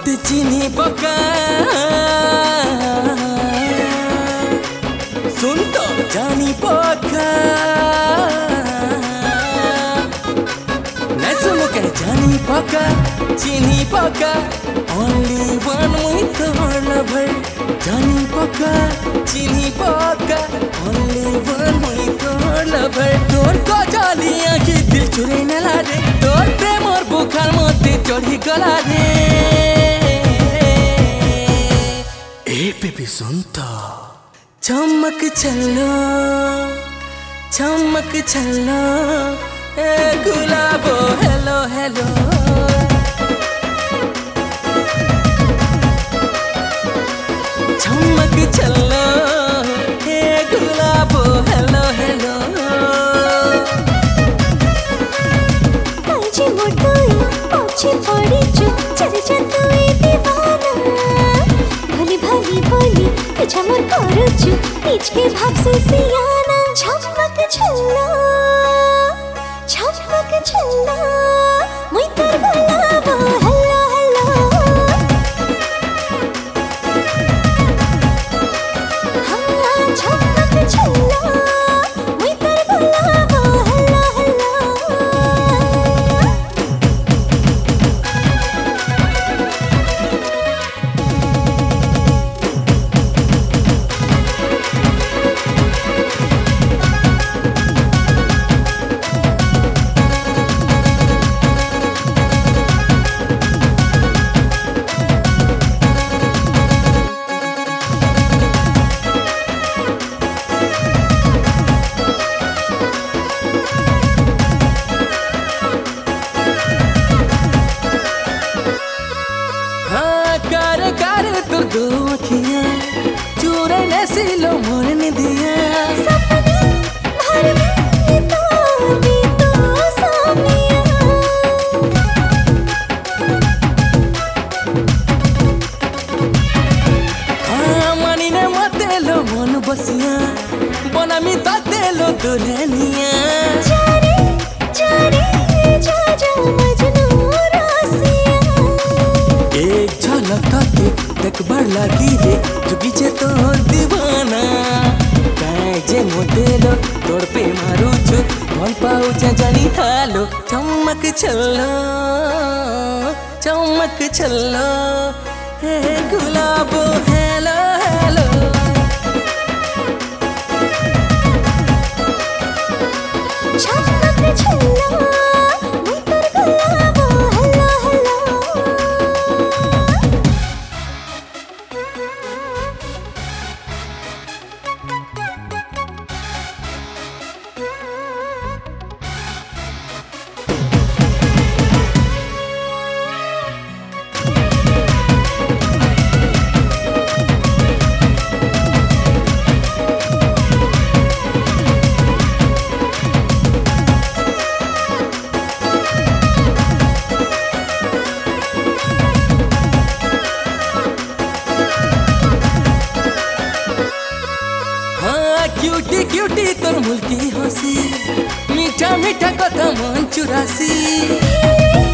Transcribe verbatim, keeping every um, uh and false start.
मत चिन्ही पका सुन तो जानी पका न सुनो के जानी पका चिन्ही पका only one मुई तोर lover जानी पका चिन्ही पका only one मुई तोर lover तोर को जालियां की दिल चुरे न लागे तोर प्रेम और बुखार मोते चढ़ी गला रे ए बेबी सुन तो चमक चलो चमक चलो ए गुलाबो हेलो हेलो चमक चलो ए गुलाबो हेलो हेलो काजी मोटोई पछे पड़ी जो चले जातोई दीवाना भली भली बोली तुझा मोर करूचु बीच के भाव से सियाना चमक चलो चमक चलो मुई तोर गुलाबो हेलो हेलो हाँ चमक चलो मुई तोर गुलाबो हेलो हेलो तो दो अखियां चूरे ने सिलो मोरन दिया सपने भर में तो भी तो सामिया हाँ मानी ने मते लो मन बसिया बना मी ताते लो दुल्हनिया जारे जारे जा जा मजनू रासिया एक झलक ताके देख बार लागी रे जुगी जे तोर दीवाना काहे जे मोटेलो तोर पे मारू छु भल पाऊ जा जानी थालो चमक चलो चमक चलो हे गुलाबो हेलो हेलो चमक चलो मुई तोर गुलाबो हेलो हेलो क्यूटी क्यूटी तोर मुल्की हंसी मीठा मीठा कथा मन चुरासी